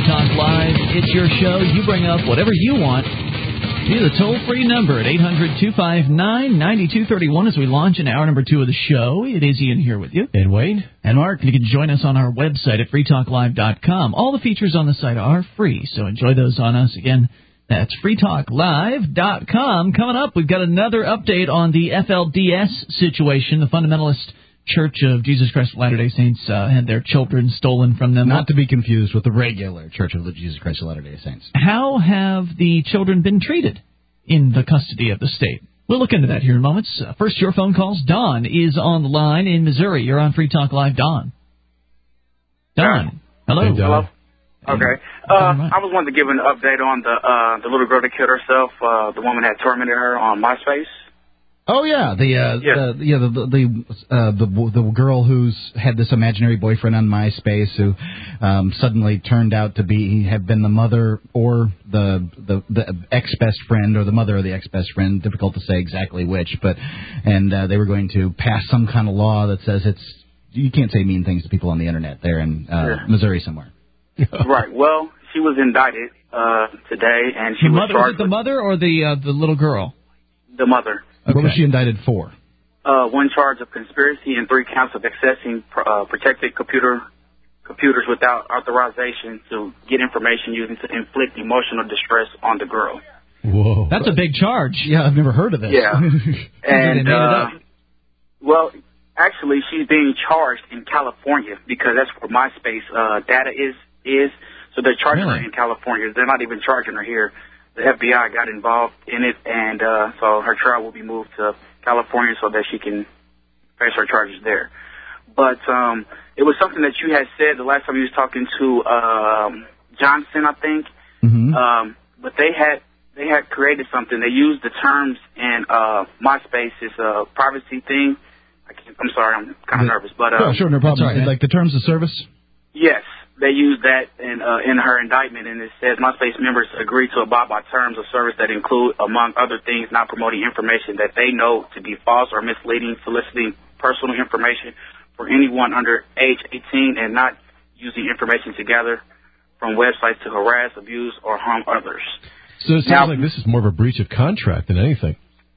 Talk Live. It's your show. You bring up whatever you want. Via the toll-free number at 800-259-9231 as we launch in hour number 2 of the show. It is Ian here with you. And Wayne. And Mark. You can join us on our website at freetalklive.com. All the features on the site are free, so enjoy those on us. Again, that's freetalklive.com. Coming up, we've got another update on the FLDS situation. The Fundamentalist Church of Jesus Christ of Latter-day Saints had their children stolen from them. Not to be confused with the regular Church of Jesus Christ of Latter-day Saints. How have the children been treated in the custody of the state? We'll look into that here in moments. First, your phone calls. Don is on the line in Missouri. You're on Free Talk Live. Don. Don. Hello. Hey, Don. Hello. Okay. I was wanting to give an update on the little girl that killed herself. The woman had tormented her on MySpace. Oh yeah, the girl who's had this imaginary boyfriend on MySpace who suddenly turned out to have been the mother or the ex best friend or the mother of the ex best friend. Difficult to say exactly which, but they were going to pass some kind of law that says you can't say mean things to people on the internet. They're in Missouri somewhere. Right. Well, she was indicted today, and she was charged. Was it the mother or the little girl? The mother. Okay. What was she indicted for? One charge of conspiracy and 3 counts of accessing protected computers without authorization to get information using to inflict emotional distress on the girl. Whoa. That's a big charge. Yeah, I've never heard of this. Yeah. And, well, actually, she's being charged in California because that's where MySpace data is. So they're charging her in California. They're not even charging her here. The FBI got involved in it, and so her trial will be moved to California so that she can face her charges there. But it was something that you had said the last time you was talking to Johnson, I think. Mm-hmm. But they had created something. They used the terms in MySpace's privacy thing. I'm sorry, I'm kind of nervous, but sure, no problem. Right, like the terms of service. Yes. They used that in her indictment, and it says MySpace members agree to abide by terms of service that include, among other things, not promoting information that they know to be false or misleading, soliciting personal information for anyone under age 18, and not using information to gather from websites to harass, abuse, or harm others. So it sounds like this is more of a breach of contract than anything.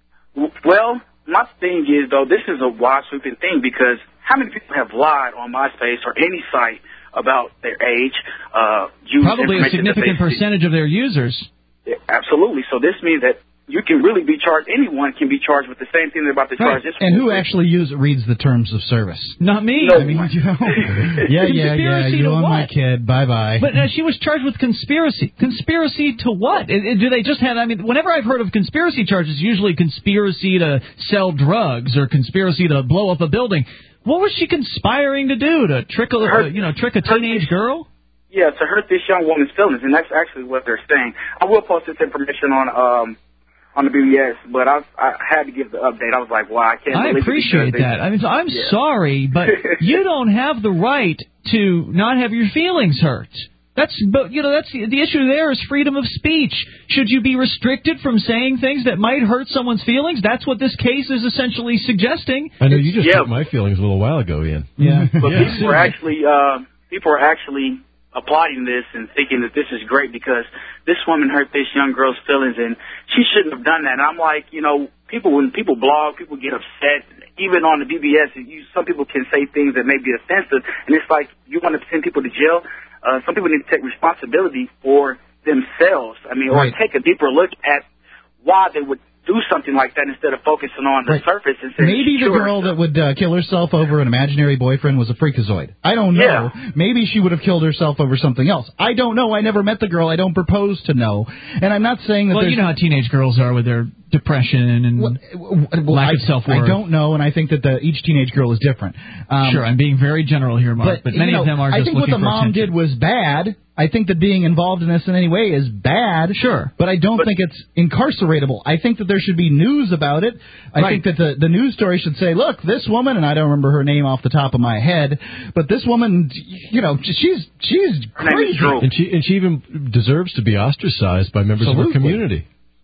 Well, my thing is, though, this is a wide-sweeping thing because how many people have lied on MySpace or any site about their age? Probably a significant percentage of their users. Yeah, absolutely. So this means that you can really be charged. Anyone can be charged with the same thing they're about to charge this. And who actually reads the terms of service? Not me. No, I mean, yeah. You and my kid. Bye. But she was charged with conspiracy. Conspiracy to what? Do they just have? I mean, whenever I've heard of conspiracy charges, usually conspiracy to sell drugs or conspiracy to blow up a building. What was she conspiring to do? To trick a teenage girl? Yeah, to hurt this young woman's feelings, and that's actually what they're saying. I will post this information on the BBS, but I had to give the update. I was like, wow, I can't believe it. I appreciate that. I mean, I'm sorry, but you don't have the right to not have your feelings hurt. That's the issue. There is freedom of speech. Should you be restricted from saying things that might hurt someone's feelings? That's what this case is essentially suggesting. I know you just hurt my feelings a little while ago, Ian. Yeah, but people are actually applauding this and thinking that this is great because this woman hurt this young girl's feelings and she shouldn't have done that. And I'm like, when people blog, people get upset. Even on the BBS, some people can say things that may be offensive, and it's like you want to send people to jail. Some people need to take responsibility for themselves. I mean, or take a deeper look at why they would do something like that instead of focusing on the surface and saying, maybe the girl that would kill herself over an imaginary boyfriend was a freakazoid. I don't know. Yeah. Maybe she would have killed herself over something else. I don't know. I never met the girl. I don't propose to know. And I'm not saying that. Well, you know how teenage girls are with their depression and lack of self-worth. I don't know, and I think that each teenage girl is different. Sure, I'm being very general here, Mark, but many of them are just looking for attention. I think what the mom did was bad. I think that being involved in this in any way is bad. Sure. But I don't think it's incarceratable. I think that there should be news about it. I think that the news story should say, look, this woman, and I don't remember her name off the top of my head, but this woman, she's crazy. And she even deserves to be ostracized by members of her community.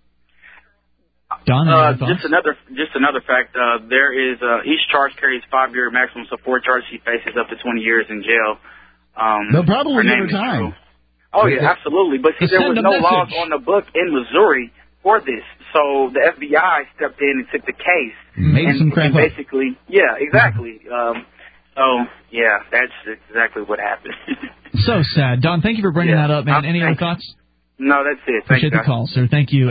Don, just another fact. There is each charge carries 5-year maximum, so 4 charges she faces up to 20 years in jail. They'll probably give her time. Oh, yeah, absolutely. But see, there was no laws on the book in Missouri for this. So the FBI stepped in and took the case. Made some crap up. Basically, yeah, exactly. Yeah, that's exactly what happened. So sad. Don, thank you for bringing that up, man. Any other thoughts? No, that's it. Appreciate the call, sir. Thank you.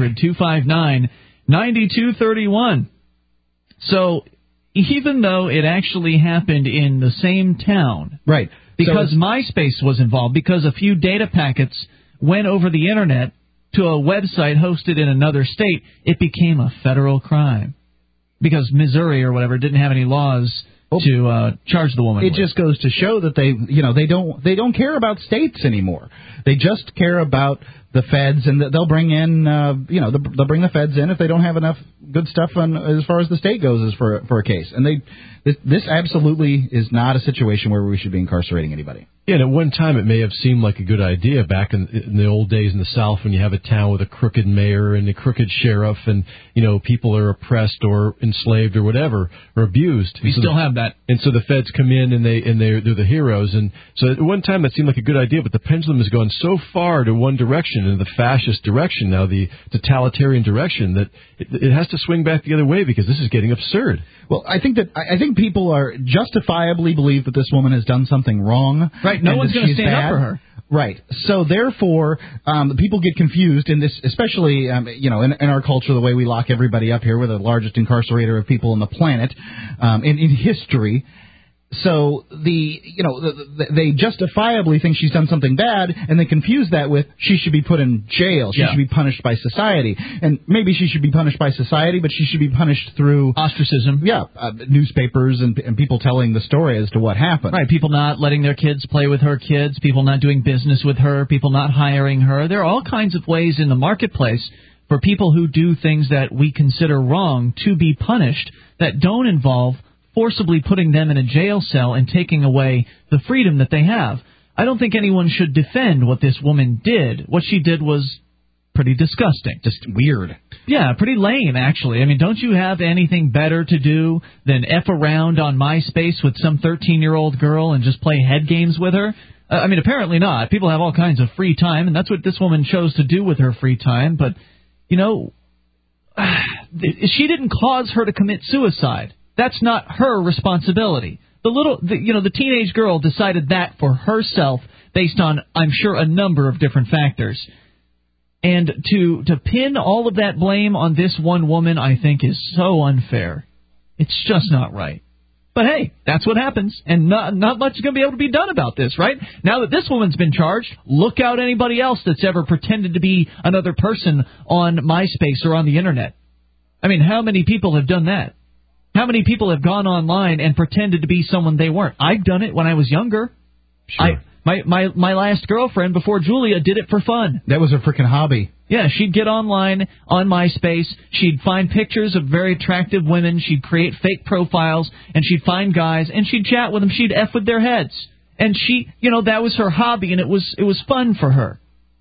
800-259-9231. So even though it actually happened in the same town, right? Because MySpace was involved, because a few data packets went over the Internet to a website hosted in another state, it became a federal crime. Because Missouri or whatever didn't have any laws to charge the woman. It just goes to show that they don't care about states anymore. They just care about the feds, and they'll bring in they'll bring the feds in if they don't have enough good stuff on as far as the state goes as for a case. And this absolutely is not a situation where we should be incarcerating anybody. Yeah, and at one time it may have seemed like a good idea back in the old days in the South when you have a town with a crooked mayor and a crooked sheriff and, people are oppressed or enslaved or whatever, or abused. We still have that. And so the feds come in and they're the heroes. And so at one time that seemed like a good idea, but the pendulum has gone so far to one direction, in the fascist direction now, the totalitarian direction, that it has to swing back the other way because this is getting absurd. Well, I think people are justifiably believe that this woman has done something wrong. Right, no one's going to stand up for her. Right. So therefore, people get confused in this, especially in our culture, the way we lock everybody up here. We're the largest incarcerator of people on the planet in history. So they justifiably think she's done something bad, and they confuse that with she should be put in jail. She should be punished by society, and maybe she should be punished by society, but she should be punished through ostracism. Yeah, newspapers and people telling the story as to what happened. Right, people not letting their kids play with her kids, people not doing business with her, people not hiring her. There are all kinds of ways in the marketplace for people who do things that we consider wrong to be punished that don't involve forcibly putting them in a jail cell and taking away the freedom that they have. I don't think anyone should defend what this woman did. What she did was pretty disgusting. Just weird. Yeah, pretty lame, actually. I mean, don't you have anything better to do than F around on MySpace with some 13-year-old girl and just play head games with her? I mean, apparently not. People have all kinds of free time, and that's what this woman chose to do with her free time. But, she didn't cause her to commit suicide. That's not her responsibility. The teenage girl decided that for herself based on, I'm sure, a number of different factors. And to pin all of that blame on this one woman, I think, is so unfair. It's just not right. But hey, that's what happens, and not much is going to be able to be done about this, right? Now that this woman's been charged, look out anybody else that's ever pretended to be another person on MySpace or on the Internet. I mean, how many people have done that? How many people have gone online and pretended to be someone they weren't? I've done it when I was younger. Sure. My last girlfriend before Julia did it for fun. That was her freaking hobby. Yeah, she'd get online on MySpace. She'd find pictures of very attractive women. She'd create fake profiles, and she'd find guys, and she'd chat with them. She'd F with their heads. And that was her hobby, and it was fun for her.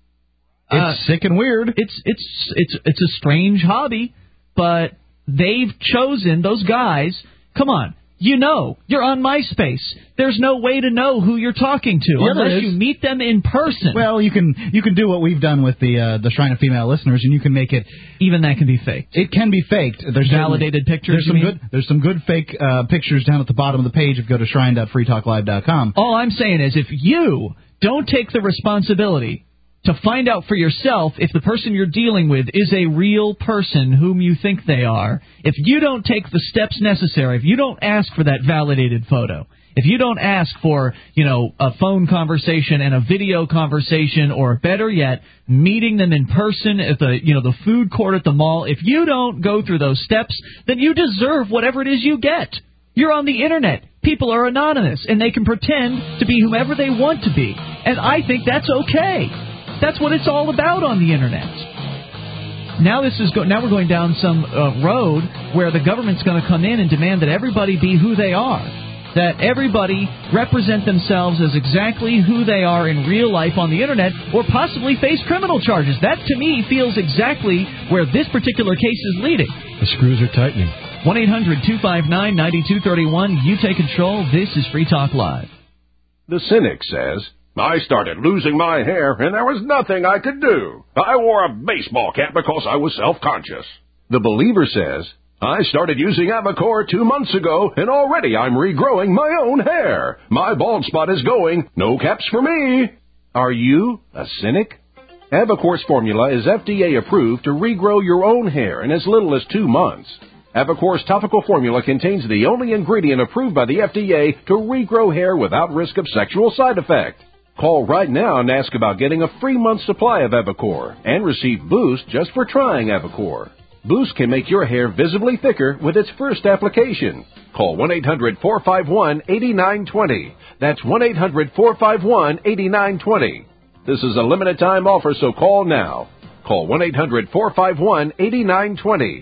It's sick and weird. It's a strange hobby, but they've chosen, those guys, come on, you're on MySpace. There's no way to know who you're talking to unless you meet them in person. Well, you can do what we've done with the Shrine of Female Listeners, and you can make it. Even that can be faked. It can be faked. There's validated pictures. There's some good fake pictures down at the bottom of the page if you go to shrine.freetalklive.com. All I'm saying is if you don't take the responsibility to find out for yourself if the person you're dealing with is a real person whom you think they are, if you don't take the steps necessary, if you don't ask for that validated photo, if you don't ask for, a phone conversation and a video conversation, or better yet, meeting them in person at the food court at the mall, if you don't go through those steps, then you deserve whatever it is you get. You're on the Internet. People are anonymous, and they can pretend to be whomever they want to be. And I think that's okay. That's what it's all about on the Internet. Now we're going down some road where the government's going to come in and demand that everybody be who they are, that everybody represent themselves as exactly who they are in real life on the Internet, or possibly face criminal charges. That, to me, feels exactly where this particular case is leading. The screws are tightening. 1-800-259-9231. You take control. This is Free Talk Live. The cynic says, I started losing my hair, and there was nothing I could do. I wore a baseball cap because I was self-conscious. The Believer says, I started using Avocor 2 months ago, and already I'm regrowing my own hair. My bald spot is going. No caps for me. Are you a cynic? Avocor's formula is FDA approved to regrow your own hair in as little as 2 months. Avocor's topical formula contains the only ingredient approved by the FDA to regrow hair without risk of sexual side effect. Call right now and ask about getting a free month supply of Avocor and receive Boost just for trying Avocor. Boost can make your hair visibly thicker with its first application. Call 1-800-451-8920. That's 1-800-451-8920. This is a limited time offer, so call now. Call 1-800-451-8920.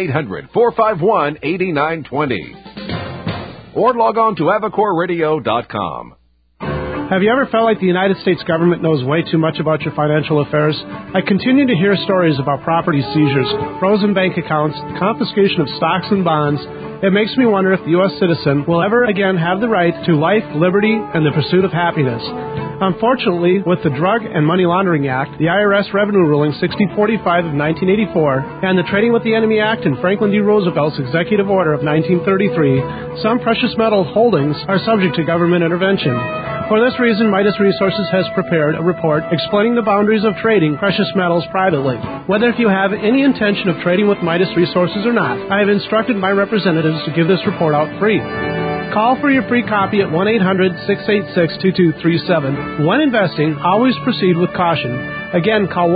1-800-451-8920. Or log on to AvocorRadio.com. Have you ever felt like the United States government knows way too much about your financial affairs? I continue to hear stories about property seizures, frozen bank accounts, confiscation of stocks and bonds. It makes me wonder if the U.S. citizen will ever again have the right to life, liberty, and the pursuit of happiness. Unfortunately, with the Drug and Money Laundering Act, the IRS Revenue Ruling 6045 of 1984, and the Trading with the Enemy Act and Franklin D. Roosevelt's Executive Order of 1933, some precious metal holdings are subject to government intervention. For this reason, Midas Resources has prepared a report explaining the boundaries of trading precious metals privately. Whether if you have any intention of trading with Midas Resources or not, I have instructed my representatives to give this report out free. Call for your free copy at 1-800-686-2237. When investing, always proceed with caution. Again, call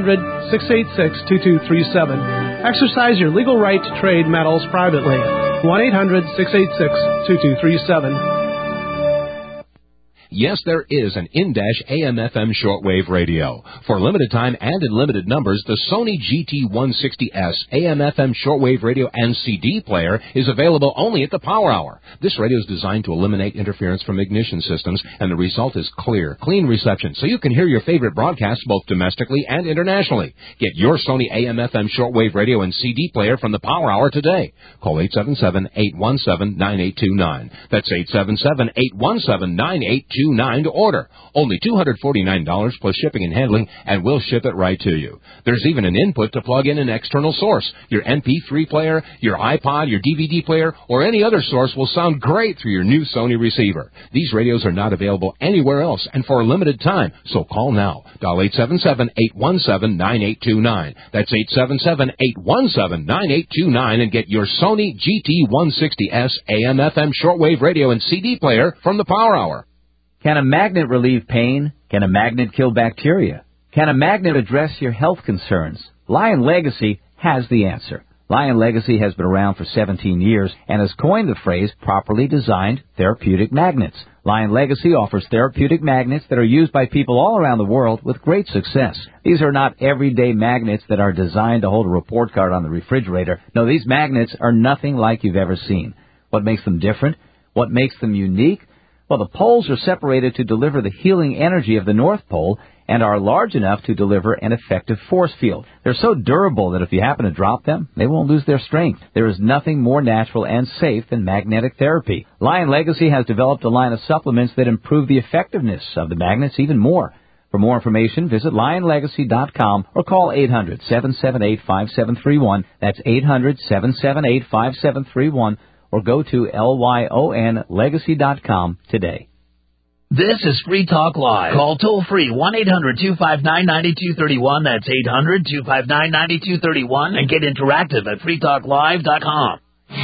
1-800-686-2237. Exercise your legal right to trade metals privately. 1-800-686-2237. Yes, there is an in-dash AM/FM shortwave radio. For limited time and in limited numbers, the Sony GT160S AM/FM shortwave radio and CD player is available only at the Power Hour. This radio is designed to eliminate interference from ignition systems, and the result is clear, clean reception, so you can hear your favorite broadcasts both domestically and internationally. Get your Sony AM/FM shortwave radio and CD player from the Power Hour today. Call 877-817-9829. That's 877-817-9829. to order. Only $249 plus shipping and handling, and we'll ship it right to you. There's even an input to plug in an external source. Your MP3 player, your iPod, your DVD player, or any other source will sound great through your new Sony receiver. These radios are not available anywhere else and for a limited time, so call now. Dial 877-817-9829. That's 877-817-9829 and get your Sony GT160S AM/FM shortwave radio and CD player from the Power Hour. Can a magnet relieve pain? Can a magnet kill bacteria? Can a magnet address your health concerns? Lion Legacy has the answer. Lion Legacy has been around for 17 years and has coined the phrase properly designed therapeutic magnets. Lion Legacy offers therapeutic magnets that are used by people all around the world with great success. These are not everyday magnets that are designed to hold a report card on the refrigerator. No, these magnets are nothing like you've ever seen. What makes them different? What makes them unique? Well, the poles are separated to deliver the healing energy of the North Pole and are large enough to deliver an effective force field. They're so durable that if you happen to drop them, they won't lose their strength. There is nothing more natural and safe than magnetic therapy. Lion Legacy has developed a line of supplements that improve the effectiveness of the magnets even more. For more information, visit lionlegacy.com or call 800-778-5731. That's 800-778-5731. Or go to lyonlegacy.com today. This is Free Talk Live. Call toll-free 1-800-259-9231. That's 800-259-9231. And get interactive at freetalklive.com.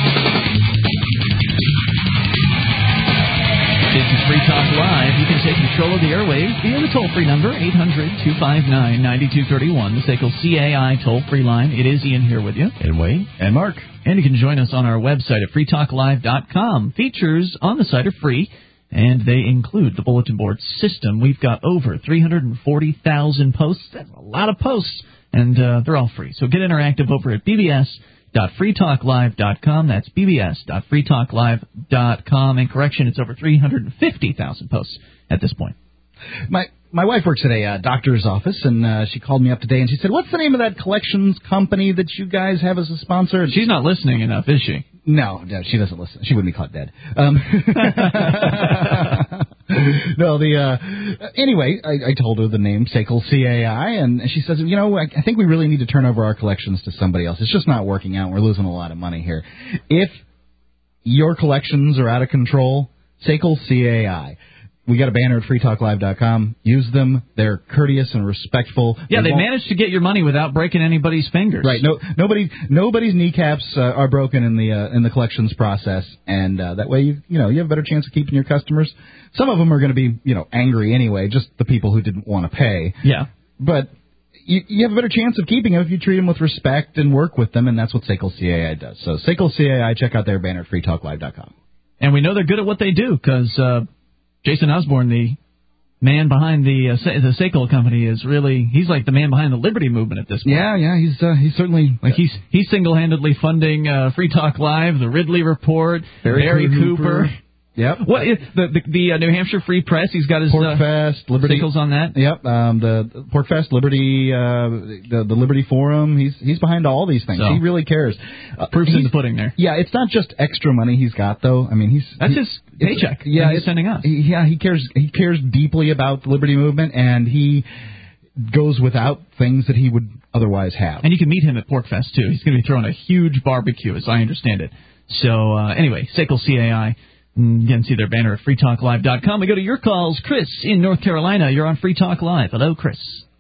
This is Free Talk Live. You can take control of the airwaves via the toll-free number, 800-259-9231, the SACL CAI toll-free line. It is Ian here with you. And Wayne. And Mark. And you can join us on our website at freetalklive.com. Features on the site are free, and they include the bulletin board system. We've got over 340,000 posts. That's a lot of posts, and they're all free. So get interactive over at bbs.freetalklive.com. That's bbs.freetalklive.com. And correction, it's over 350,000 posts at this point. My wife works at a doctor's office, and she called me up today, and she said, "What's the name of that collections company that you guys have as a sponsor?" She's not listening enough, is she? No, she doesn't listen. She wouldn't be caught dead. No, anyway, I told her the name, SACL CAI, and she says, I think we really need to turn over our collections to somebody else. It's just not working out. We're losing a lot of money here. If your collections are out of control, SACL CAI. We got a banner at freetalklive.com. Use them. They're courteous and respectful. Yeah, they managed to get your money without breaking anybody's fingers. Right. Nobody's kneecaps are broken in the collections process, and that way you have a better chance of keeping your customers. Some of them are going to be angry anyway, just the people who didn't want to pay. Yeah. But you have a better chance of keeping them if you treat them with respect and work with them, and that's what SACL CAI does. So SACL CAI, check out their banner at freetalklive.com. And we know they're good at what they do because Jason Osborne, the man behind the SACL company, he's like the man behind the Liberty movement at this point. Yeah, he's certainly he's single-handedly funding Free Talk Live, the Ridley Report, Barry Cooper. Yep. What the New Hampshire Free Press? He's got his PorcFest, Liberty signals on that. Yep. The PorcFest, Liberty, the Liberty Forum. He's behind all these things. So, he really cares. Proof's in the pudding there. Yeah, it's not just extra money he's got though. I mean, that's his paycheck. Yeah, he's sending us. He cares deeply about the Liberty movement, and he goes without things that he would otherwise have. And you can meet him at PorcFest too. He's going to be throwing a huge barbecue, as I understand it. So anyway, SACL CAI. You can see their banner at freetalklive.com. We go to your calls. Chris in North Carolina. You're on Free Talk Live. Hello, Chris.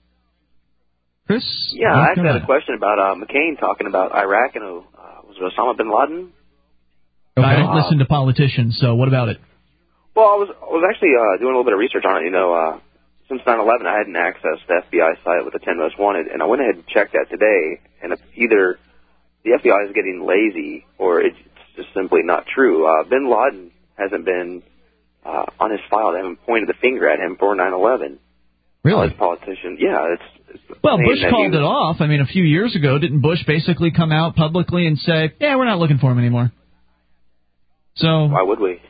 Chris? Yeah, I actually had a question about McCain talking about Iraq and was it Osama bin Laden? Okay. I don't listen to politicians, so what about it? Well, I was actually doing a little bit of research on it. Since 9/11, I hadn't accessed the FBI site with the 10 most wanted, and I went ahead and checked that today, and it's either the FBI is getting lazy or it's just simply not true. Bin Laden hasn't been on his file. They haven't pointed the finger at him for 9/11. Really? As a politician, yeah. Well, Bush called it off. I mean, a few years ago, didn't Bush basically come out publicly and say, yeah, we're not looking for him anymore? So why would we?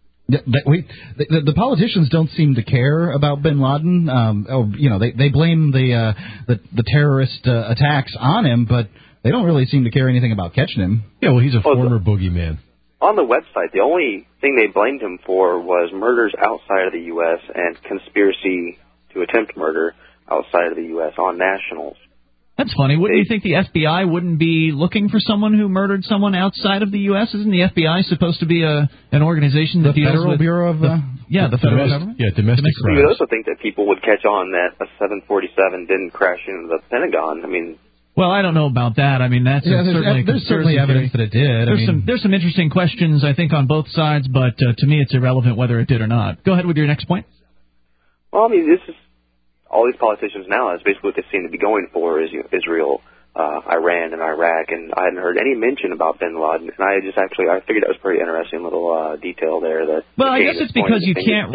The politicians don't seem to care about bin Laden. They blame the terrorist attacks on him, but they don't really seem to care anything about catching him. Yeah, well, he's a former boogeyman. On the website, the only thing they blamed him for was murders outside of the U.S. and conspiracy to attempt murder outside of the U.S. on nationals. That's funny. Wouldn't you think the FBI wouldn't be looking for someone who murdered someone outside of the U.S.? Isn't the FBI supposed to be an organization that deals Federal with... Bureau of... the federal government? Yeah, domestic crimes. You would also think that people would catch on that a 747 didn't crash into the Pentagon. I mean... Well, I don't know about that. I mean, that's there's certainly evidence that it did. There's some interesting questions, I think, on both sides, but to me it's irrelevant whether it did or not. Go ahead with your next point. Well, I mean, this is all these politicians now. That's basically what they seem to be going for is Israel, Iran, and Iraq. And I hadn't heard any mention about bin Laden. And I figured that was a pretty interesting little detail there. Well, I guess it's because you can't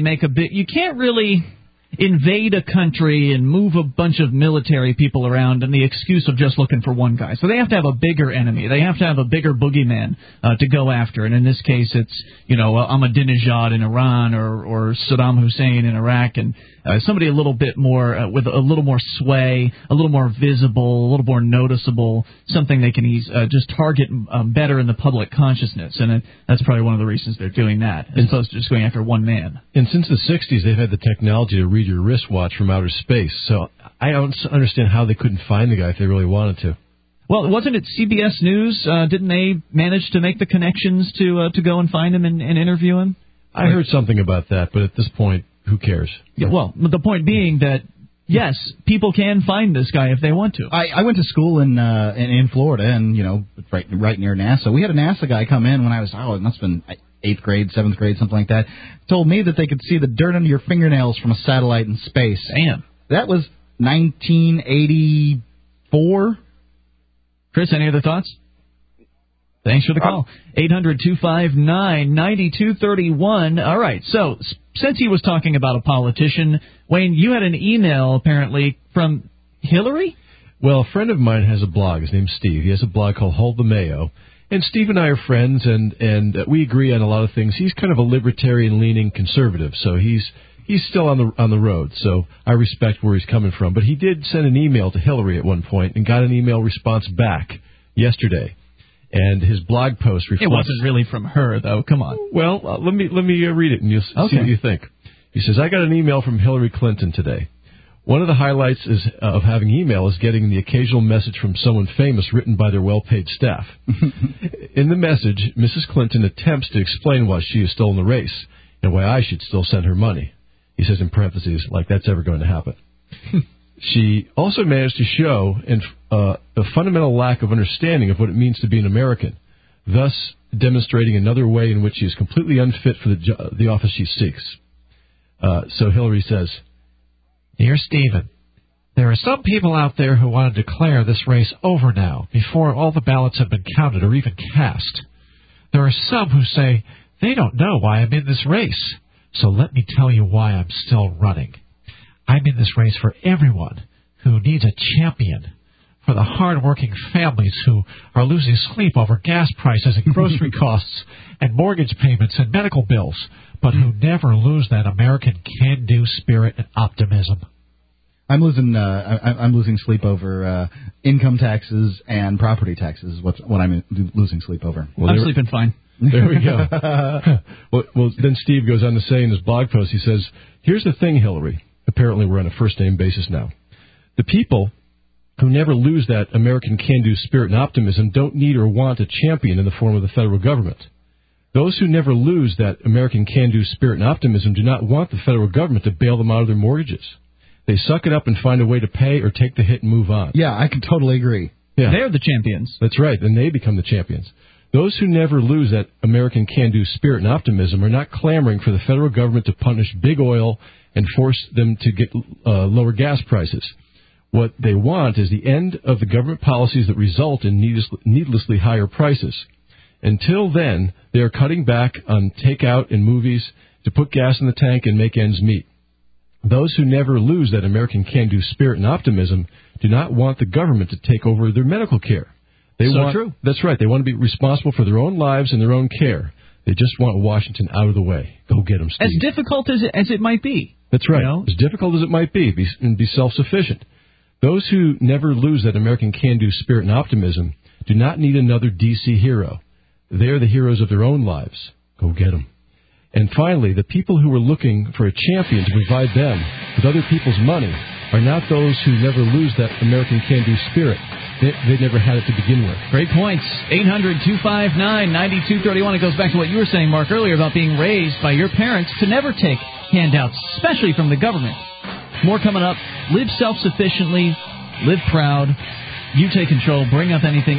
really invade a country and move a bunch of military people around on the excuse of just looking for one guy. So they have to have a bigger enemy. They have to have a bigger boogeyman to go after. And in this case, it's, Ahmadinejad in Iran or Saddam Hussein in Iraq, and somebody a little bit more, with a little more sway, a little more visible, a little more noticeable, something they can just target better in the public consciousness. And that's probably one of the reasons they're doing that, as opposed to just going after one man. And since the 60s, they've had the technology to read your wristwatch from outer space. So I don't understand how they couldn't find the guy if they really wanted to. Well, wasn't it CBS News? Didn't they manage to make the connections to go and find him and interview him? I heard something about that, but at this point, who cares? Yeah, well, the point being that, yes, people can find this guy if they want to. I went to school in Florida, and, right near NASA. We had a NASA guy come in when I was, it must have been 8th grade, 7th grade, something like that. Told me that they could see the dirt under your fingernails from a satellite in space. Damn. That was 1984. Chris, any other thoughts? Thanks for the call. 800-259-9231. All right, so since he was talking about a politician, Wayne, you had an email, apparently, from Hillary? Well, a friend of mine has a blog. His name's Steve. He has a blog called Hold the Mayo. And Steve and I are friends, and we agree on a lot of things. He's kind of a libertarian-leaning conservative, so he's still on the road. So I respect where he's coming from. But he did send an email to Hillary at one point and got an email response back yesterday. And his blog post reflects... It wasn't really from her, though. Come on. Well, let me read it, and you'll see what you think. He says, I got an email from Hillary Clinton today. One of the highlights of having email is getting the occasional message from someone famous written by their well-paid staff. In the message, Mrs. Clinton attempts to explain why she has stolen the race and why I should still send her money. He says in parentheses, like that's ever going to happen. She also managed to show a fundamental lack of understanding of what it means to be an American, thus demonstrating another way in which she is completely unfit for the office she seeks. So Hillary says, Dear Stephen, there are some people out there who want to declare this race over now, before all the ballots have been counted or even cast. There are some who say they don't know why I'm in this race, so let me tell you why I'm still running. I'm in this race for everyone who needs a champion, for the hard-working families who are losing sleep over gas prices and grocery costs and mortgage payments and medical bills, but who never lose that American can-do spirit and optimism. I'm losing sleep over income taxes and property taxes. Is what I'm losing sleep over. Well, I'm sleeping fine. There we go. Well, then Steve goes on to say in his blog post, he says, here's the thing, Hillary. Apparently we're on a first-name basis now. The people who never lose that American can-do spirit and optimism don't need or want a champion in the form of the federal government. Those who never lose that American can-do spirit and optimism do not want the federal government to bail them out of their mortgages. They suck it up and find a way to pay or take the hit and move on. Yeah, I can totally agree. Yeah. They're the champions. That's right, and they become the champions. Those who never lose that American can-do spirit and optimism are not clamoring for the federal government to punish big oil and force them to get lower gas prices. What they want is the end of the government policies that result in needlessly higher prices. Until then, they are cutting back on takeout and movies to put gas in the tank and make ends meet. Those who never lose that American can-do spirit and optimism do not want the government to take over their medical care. True. That's right. They want to be responsible for their own lives and their own care. They just want Washington out of the way. Go get them, Steve. As difficult as it might be. That's right. You know? As difficult as it might be self-sufficient. Those who never lose that American can-do spirit and optimism do not need another D.C. hero. They are the heroes of their own lives. Go get them. And finally, the people who are looking for a champion to provide them with other people's money are not those who never lose that American can-do spirit. They never had it to begin with. Great points. 800-259-9231. It goes back to what you were saying, Mark, earlier about being raised by your parents to never take handouts, especially from the government. More coming up. Live self-sufficiently. Live proud. You take control. Bring up anything.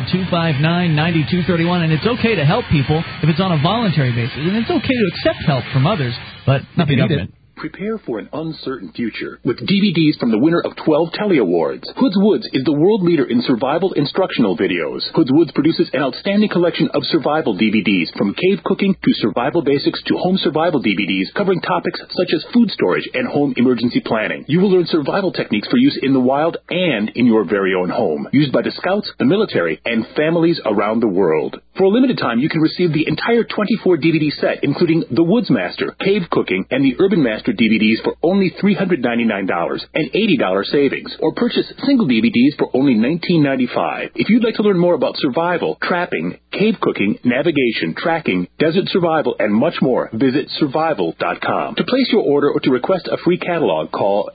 800-259-9231. And it's okay to help people if it's on a voluntary basis. And it's okay to accept help from others, but not the government. Prepare for an uncertain future with DVDs from the winner of 12 Telly Awards. Hoods Woods is the world leader in survival instructional videos. Hoods Woods produces an outstanding collection of survival DVDs, from cave cooking to survival basics to home survival DVDs, covering topics such as food storage and home emergency planning. You will learn survival techniques for use in the wild and in your very own home, used by the Scouts, the military, and families around the world. For a limited time, you can receive the entire 24 DVD set, including The Woods Master, Cave Cooking, and the Urban Master DVDs for only $399, an $80 savings, or purchase single DVDs for only $19.95. If you'd like to learn more about survival, trapping, cave cooking, navigation, tracking, desert survival, and much more, visit survival.com. To place your order or to request a free catalog, call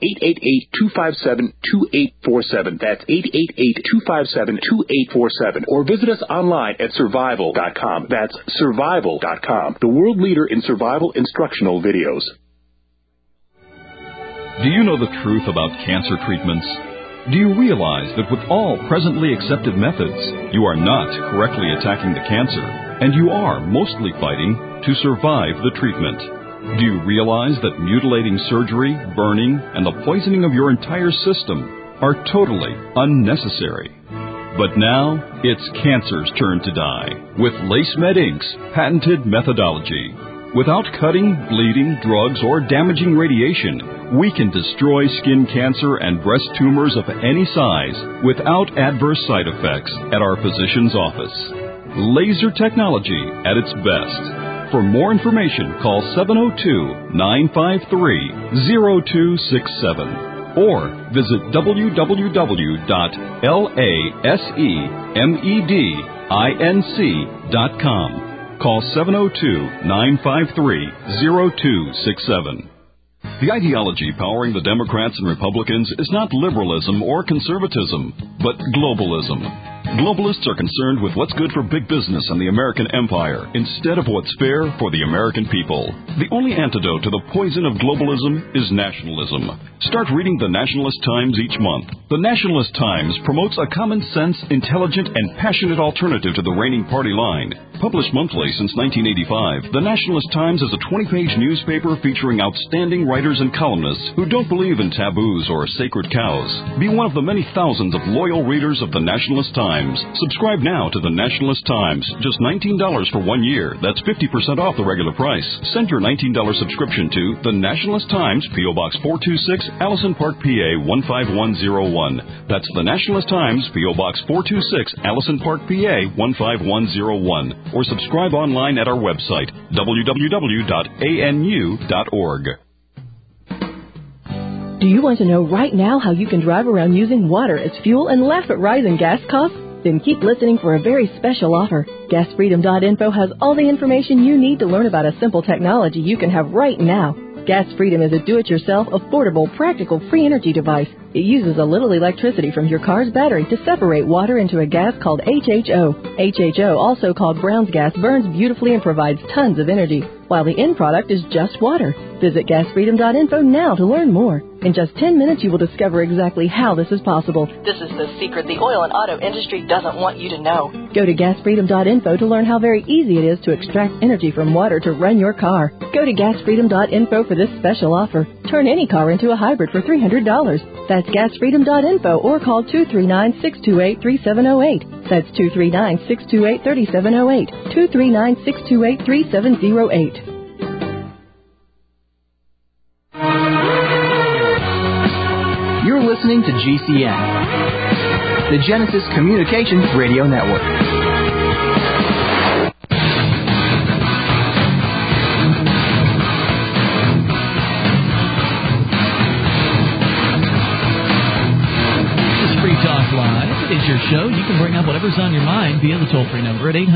888-257-2847. That's 888-257-2847. Or visit us online at survival.com. That's survival.com, the world leader in survival instructional videos. Do you know the truth about cancer treatments? Do you realize that with all presently accepted methods, you are not correctly attacking the cancer, and you are mostly fighting to survive the treatment? Do you realize that mutilating surgery, burning, and the poisoning of your entire system are totally unnecessary? But now, it's cancer's turn to die with LaceMed Inc.'s patented methodology. Without cutting, bleeding, drugs, or damaging radiation, we can destroy skin cancer and breast tumors of any size without adverse side effects at our physician's office. Laser technology at its best. For more information, call 702-953-0267 or visit www.lasemedinc.com. Call 702-953-0267. The ideology powering the Democrats and Republicans is not liberalism or conservatism, but globalism. Globalists are concerned with what's good for big business and the American empire instead of what's fair for the American people. The only antidote to the poison of globalism is nationalism. Start reading the Nationalist Times each month. The Nationalist Times promotes a common sense, intelligent, and passionate alternative to the reigning party line. Published monthly since 1985, the Nationalist Times is a 20-page newspaper featuring outstanding writers and columnists who don't believe in taboos or sacred cows. Be one of the many thousands of loyal readers of the Nationalist Times. Subscribe now to the Nationalist Times. Just $19 for 1 year. That's 50% off the regular price. Send your $19 subscription to the Nationalist Times, P.O. Box 426, Allison Park, PA 15101. That's the Nationalist Times, P.O. Box 426, Allison Park, PA 15101. Or subscribe online at our website, www.anu.org. Do you want to know right now how you can drive around using water as fuel and laugh at rising gas costs? Then keep listening for a very special offer. GasFreedom.info has all the information you need to learn about a simple technology you can have right now. Gas Freedom is a do-it-yourself, affordable, practical, free energy device. It uses a little electricity from your car's battery to separate water into a gas called HHO. HHO, also called Brown's gas, burns beautifully and provides tons of energy, while the end product is just water. Visit GasFreedom.info now to learn more. In just 10 minutes, you will discover exactly how this is possible. This is the secret the oil and auto industry doesn't want you to know. Go to GasFreedom.info to learn how very easy it is to extract energy from water to run your car. Go to GasFreedom.info for this special offer. Turn any car into a hybrid for $300. That's GasFreedom.info or call 239-628-3708. That's 239-628-3708. 239-628-3708. You're listening to GCN, the Genesis Communications Radio Network. It is your show. You can bring up whatever's on your mind via the toll-free number at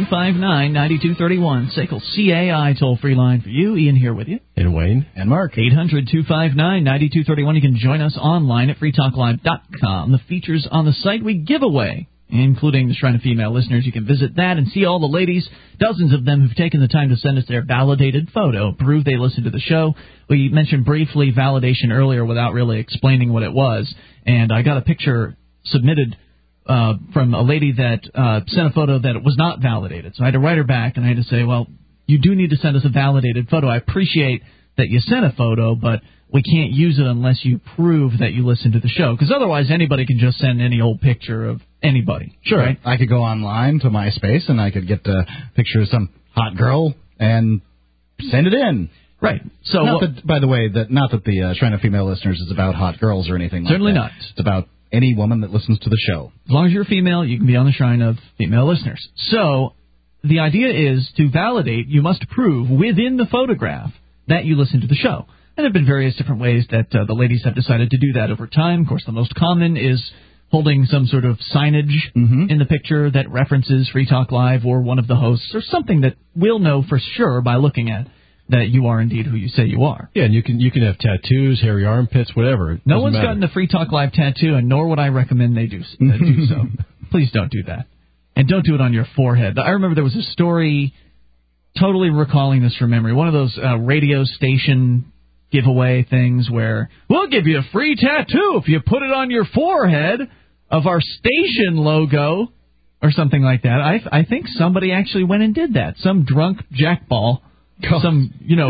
800-259-9231. SACL CAI toll-free line for you. Ian here with you. And Wayne. And Mark. 800-259-9231. You can join us online at freetalklive.com. The features on the site we give away, including the Shrine of Female Listeners. You can visit that and see all the ladies, dozens of them who've taken the time to send us their validated photo, prove they listened to the show. We mentioned briefly validation earlier without really explaining what it was, and I got a picture submitted from a lady that sent a photo that was not validated. So I had to write her back, and I had to say, well, you do need to send us a validated photo. I appreciate that you sent a photo, but we can't use it unless you prove that you listened to the show, because otherwise anybody can just send any old picture of anybody. Sure. Right? I could go online to MySpace, and I could get a picture of some hot girl and send it in. Right. So, by the way, not that the Shrine of Female Listeners is about hot girls or anything like that. Certainly not. It's about any woman that listens to the show. As long as you're female, you can be on the Shrine of Female Listeners. So the idea is to validate, you must prove within the photograph that you listen to the show. And there have been various different ways that the ladies have decided to do that over time. Of course, the most common is holding some sort of signage in the picture that references Free Talk Live or one of the hosts, or something that we'll know for sure by looking at that you are indeed who you say you are. Yeah, and you can have tattoos, hairy armpits, whatever. No one's gotten a Free Talk Live tattoo, and nor would I recommend they do so. Please don't do that. And don't do it on your forehead. I remember there was a story, totally recalling this from memory, one of those radio station giveaway things where we'll give you a free tattoo if you put it on your forehead of our station logo or something like that. I think somebody actually went and did that. Some drunk jackball. Some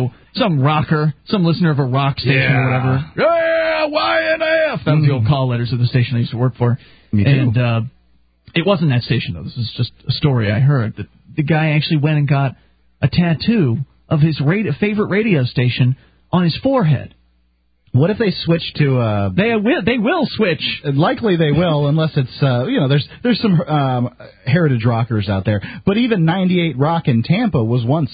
rocker, some listener of a rock station or whatever. Yeah, YNF! That was the old call letters of the station I used to work for. Me too. And it wasn't that station, though. This is just a story I heard. That the guy actually went and got a tattoo of his favorite radio station on his forehead. What if they switch to... They will switch. Likely they will, unless it's... there's some heritage rockers out there. But even 98 Rock in Tampa was once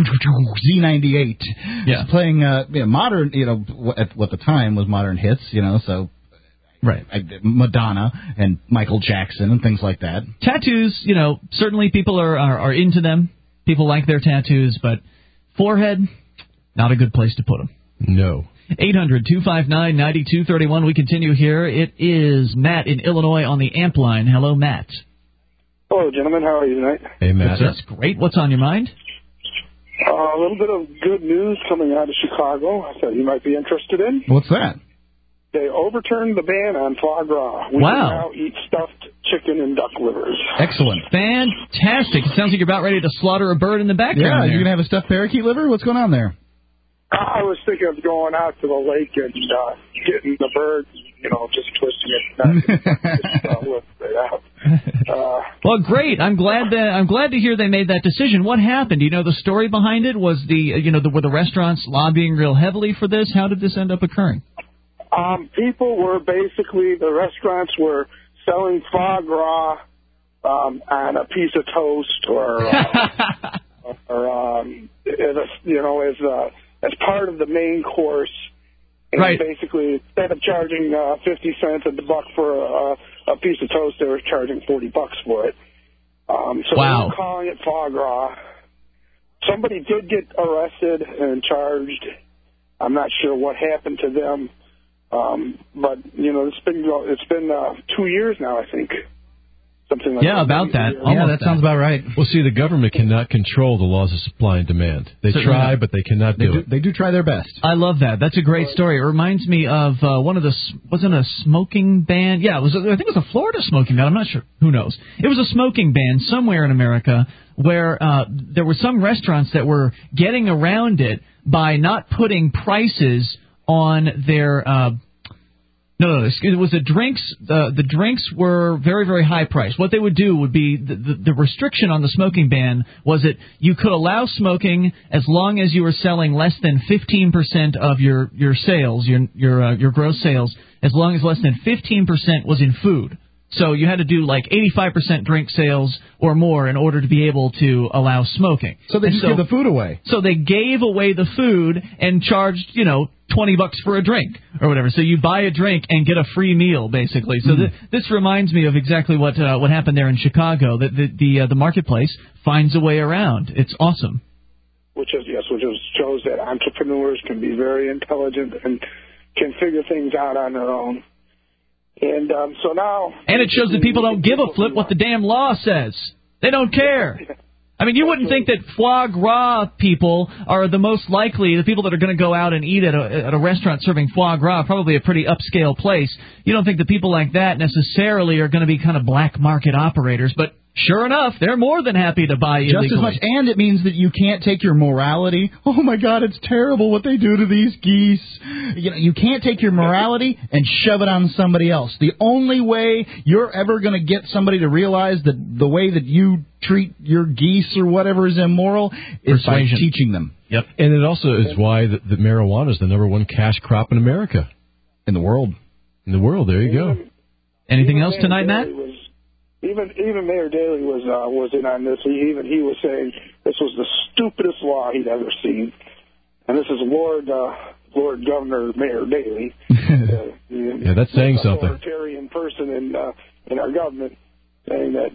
Z98. Yeah. Playing modern, at what the time was modern hits, so... Right. Madonna and Michael Jackson and things like that. Tattoos, certainly people are into them. People like their tattoos, but forehead, not a good place to put them. No. 800-259-9231. We continue here. It is Matt in Illinois on the amp line. Hello, Matt. Hello, gentlemen. How are you tonight? Hey, Matt. That's great. What's on your mind? A little bit of good news coming out of Chicago. I thought you might be interested in. What's that? They overturned the ban on foie gras. We can now eat stuffed chicken and duck livers. Excellent. Fantastic. It sounds like you're about ready to slaughter a bird in the background. Yeah, there. you're going to have a stuffed parakeet liver? What's going on there? I was thinking of going out to the lake and getting the bird, just twisting it. Well, great. I'm glad to hear they made that decision. What happened? Do you know the story behind it? Was were the restaurants lobbying real heavily for this? How did this end up occurring? People were the restaurants were selling foie gras on a piece of toast as part of the main course. And right. Basically, instead of charging 50 cents a buck for a piece of toast, they were charging $40 for it. So They were calling it foie gras. Somebody did get arrested and charged. I'm not sure what happened to them. But it's been 2 years now, I think. Something like that. About that. Yeah, that sounds about right. Well, see, the government cannot control the laws of supply and demand. They try, but they cannot do it. They do try their best. I love that. That's a great story. It reminds me of wasn't a smoking ban? Yeah, I think it was a Florida smoking ban. I'm not sure. Who knows? It was a smoking ban somewhere in America where there were some restaurants that were getting around it by not putting prices on their No, it was the drinks. The drinks were very, very high priced. What they would do would be the restriction on the smoking ban was that you could allow smoking as long as you were selling less than 15% of your sales, your gross sales, as long as less than 15% was in food. So you had to do like 85% drink sales or more in order to be able to allow smoking. So they just give the food away. So they gave away the food and charged, $20 for a drink or whatever. So you buy a drink and get a free meal, basically. So this reminds me of exactly what happened there in Chicago. That the marketplace finds a way around. It's awesome. Which shows that entrepreneurs can be very intelligent and can figure things out on their own. And so now... And it shows that people don't give a flip what the damn law says. They don't care. I mean, you wouldn't think that foie gras people are the most likely, the people that are going to go out and eat at a restaurant serving foie gras, probably a pretty upscale place. You don't think that people like that necessarily are going to be kind of black market operators, but... Sure enough, they're more than happy to buy illegally. Just as much, and it means that you can't take your morality. Oh my God, it's terrible what they do to these geese. You can't take your morality and shove it on somebody else. The only way you're ever going to get somebody to realize that the way that you treat your geese or whatever is immoral is by teaching them. Yep. And it also is why the marijuana is the number one cash crop in America. In the world. In the world, there you go. Anything else tonight, Matt? Even Mayor Daley was in on this. He was saying this was the stupidest law he'd ever seen, and this is Lord Governor Mayor Daley. Yeah, that's saying something. Authoritarian person in our government saying that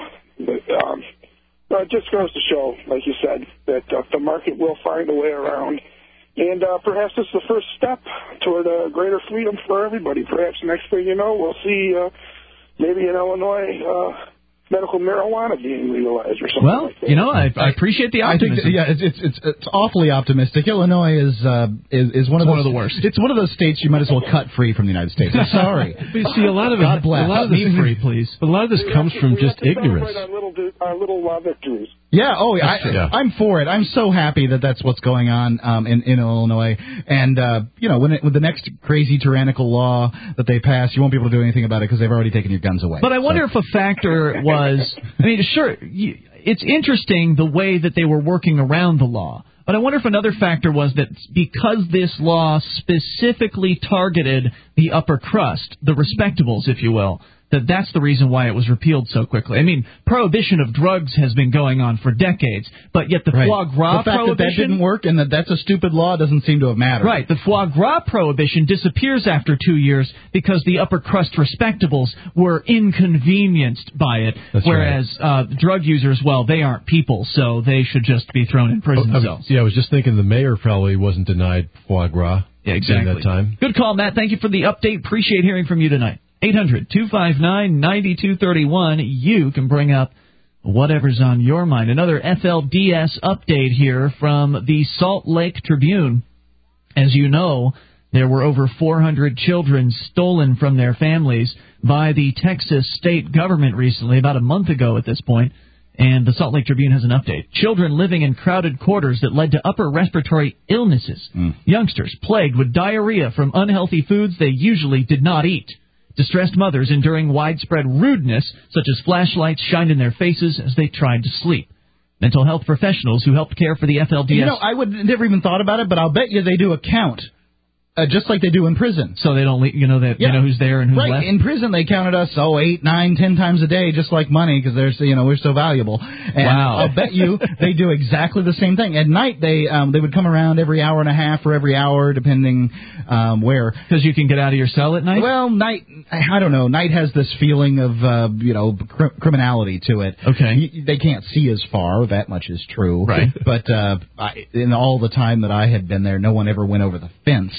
it just goes to show, like you said, that the market will find a way around. And perhaps it's the first step toward greater freedom for everybody. Perhaps next thing you know, we'll see. Maybe in Illinois, medical marijuana being legalized or something like that. I appreciate the optimism. It's awfully optimistic. Illinois is one of the worst. It's one of those states you might as well cut free from the United States. I'm sorry. But you see, a lot of God bless. A lot of this free, please. But a lot of this comes from just ignorance. Our little victories. Yeah, I'm for it. I'm so happy that that's what's going on in Illinois. And, when the next crazy tyrannical law that they pass, you won't be able to do anything about it because they've already taken your guns away. But I wonder if a factor was, it's interesting the way that they were working around the law. But I wonder if another factor was that because this law specifically targeted the upper crust, the respectables, if you will, that's the reason why it was repealed so quickly. I mean, prohibition of drugs has been going on for decades, but yet the foie gras the fact prohibition... that didn't work and that's a stupid law doesn't seem to have mattered. Right. The foie gras prohibition disappears after 2 years because the upper crust respectables were inconvenienced by it, whereas drug users, well, they aren't people, so they should just be thrown in prison cells. Yeah, I was just thinking the mayor probably wasn't denied foie gras during that time. Good call, Matt. Thank you for the update. Appreciate hearing from you tonight. 800-259-9231. You can bring up whatever's on your mind. Another FLDS update here from the Salt Lake Tribune. As you know, there were over 400 children stolen from their families by the Texas state government recently, about a month ago at this point. And the Salt Lake Tribune has an update. Children living in crowded quarters that led to upper respiratory illnesses. Youngsters plagued with diarrhea from unhealthy foods they usually did not eat. Distressed mothers enduring widespread rudeness, such as flashlights shined in their faces as they tried to sleep. Mental health professionals who helped care for the FLDS... You know, I would never even thought about it, but I'll bet you they do a count. Just like they do in prison. So they don't, you know who's there and who's left? In prison, they counted us, 8, 9, 10 times a day, just like money, because we're so valuable. And I'll bet you they do exactly the same thing. At night, they would come around every hour and a half or every hour, depending where. Because you can get out of your cell at night? Well, night, I don't know. Night has this feeling of, criminality to it. Okay. They can't see as far. That much is true. Right. But in all the time that I had been there, no one ever went over the fence.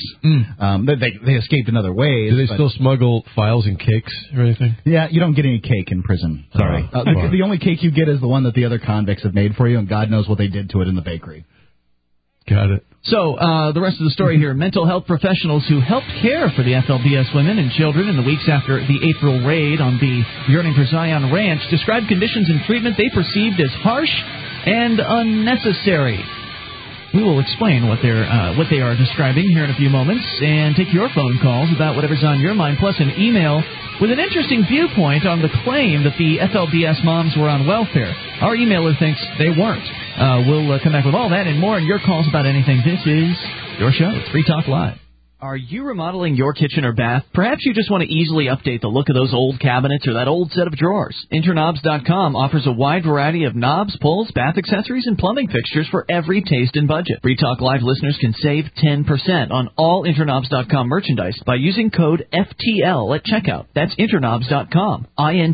They escaped in other ways. Do they still smuggle files and cakes or anything? Yeah, you don't get any cake in prison. Sorry. The only cake you get is the one that the other convicts have made for you, and God knows what they did to it in the bakery. Got it. So, the rest of the story here. Mental health professionals who helped care for the FLDS women and children in the weeks after the April raid on the Yearning for Zion Ranch described conditions and treatment they perceived as harsh and unnecessary. We will explain what they are describing here in a few moments and take your phone calls about whatever's on your mind, plus an email with an interesting viewpoint on the claim that the FLDS moms were on welfare. Our emailer thinks they weren't. We'll come back with all that and more and your calls about anything. This is your show. It's Free Talk Live. Are you remodeling your kitchen or bath? Perhaps you just want to easily update the look of those old cabinets or that old set of drawers. Interknobs.com offers a wide variety of knobs, pulls, bath accessories, and plumbing fixtures for every taste and budget. Free Talk Live listeners can save 10% on all Interknobs.com merchandise by using code FTL at checkout. That's Interknobs.com,